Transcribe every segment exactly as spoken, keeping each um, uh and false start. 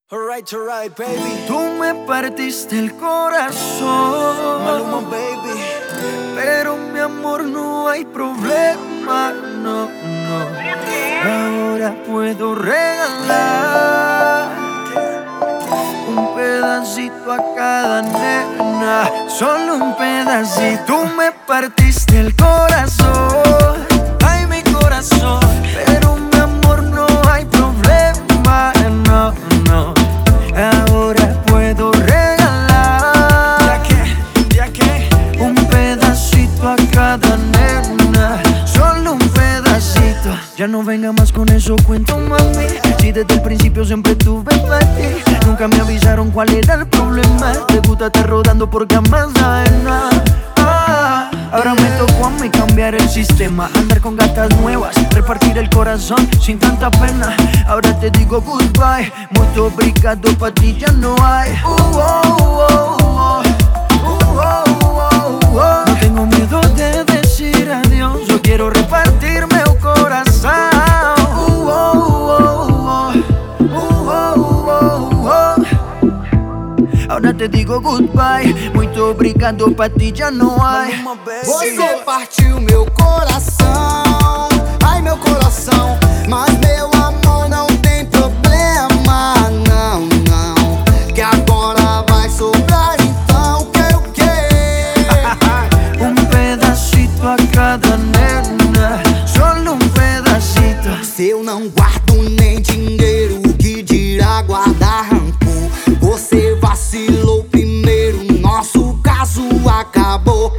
Alright, alright, baby. Tú me partiste el corazón, Maluma, baby. pero mi amor no hay problema, no, no. Ahora puedo regalar un pedacito a cada nena, solo un pedacito. Tú me partiste el corazón, ay mi corazón, pero mi amor no hay problema, no, no. Ahora puedo regalar, ¿Ya qué? ¿Ya qué? un pedacito a cada nena, solo un pedacito. Ya no venga más con eso, cuento, mami. Si desde el principio siempre tuve para ti, nunca me avisaron cuál era el problema. Te gusta estar rodando por camas ajenas. Ah, ahora me tocó a mí cambiar el sistema, andar con gatas nuevas, repartir el corazón sin tanta pena. Ahora te digo goodbye, mucho obrigado, pa' ti ya no hay. Uh, oh, oh, oh. Uh, oh, oh, oh. No tengo miedo de decir adiós, yo quiero repartirme el corazón. Uh, oh, oh, oh. Uh, oh, oh, oh. Ahora te digo goodbye, muito obrigado, pra ti já não há. Maluma, baby. Você partiu meu coração, ai meu coração. Mas meu amor não tem problema, não, não. Que agora vai sobrar, então quero o quê? Um pedacito a cada nena, solo um pedacito. Se eu não guardo nem dinheiro, que dirá guardar rancor? Você vacilou primeiro, nosso caso acabou.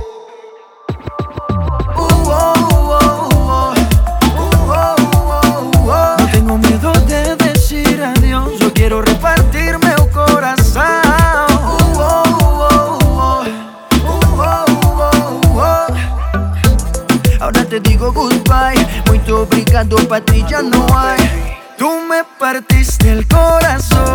Uh, oh, oh, oh. Uh, oh, oh, oh. No tengo miedo de decir adiós, yo quiero repartirme el corazón. Uh, oh, oh, oh. Uh, oh, oh, oh. Ahora te digo goodbye, muito obrigado, pa' ti ya no hay. Tú me partiste el corazón,